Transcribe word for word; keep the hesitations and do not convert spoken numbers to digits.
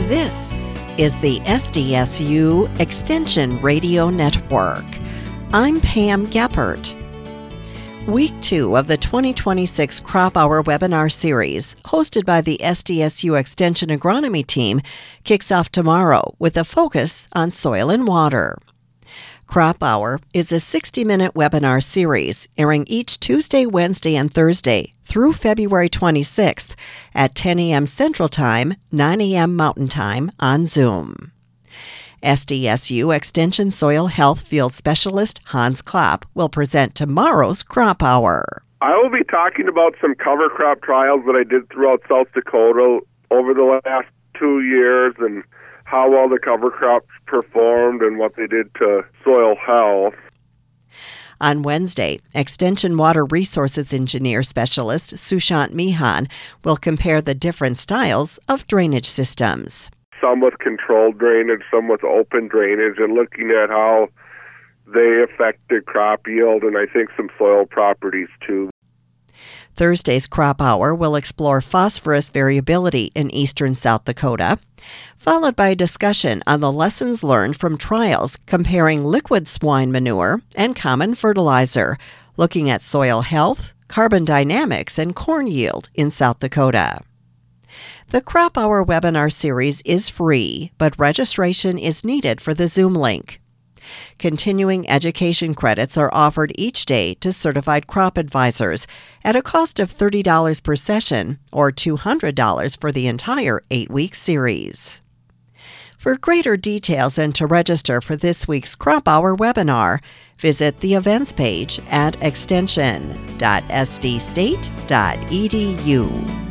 This is the S D S U Extension Radio Network. I'm Pam Geppert. Week two of the twenty twenty-six Crop Hour webinar series, hosted by the S D S U Extension Agronomy team, kicks off tomorrow with a focus on soil and water. Crop Hour is a sixty-minute webinar series airing each Tuesday, Wednesday, and Thursday through February twenty-sixth at ten a.m. Central Time, nine a.m. Mountain Time on Zoom. S D S U Extension Soil Health Field Specialist Hans Klopp will present tomorrow's Crop Hour. I will be talking about some cover crop trials that I did throughout South Dakota over the last two years and how well the cover crops performed and what they did to soil health. On Wednesday, Extension Water Resources Engineer Specialist Sushant Mihan will compare the different styles of drainage systems. Some with controlled drainage, some with open drainage, and looking at how they affected crop yield and I think some soil properties too. Thursday's Crop Hour will explore phosphorus variability in eastern South Dakota, followed by a discussion on the lessons learned from trials comparing liquid swine manure and common fertilizer, looking at soil health, carbon dynamics, and corn yield in South Dakota. The Crop Hour webinar series is free, but registration is needed for the Zoom link. Continuing education credits are offered each day to certified crop advisors at a cost of thirty dollars per session or two hundred dollars for the entire eight-week series. For greater details and to register for this week's Crop Hour webinar, visit the events page at extension dot s d state dot e d u.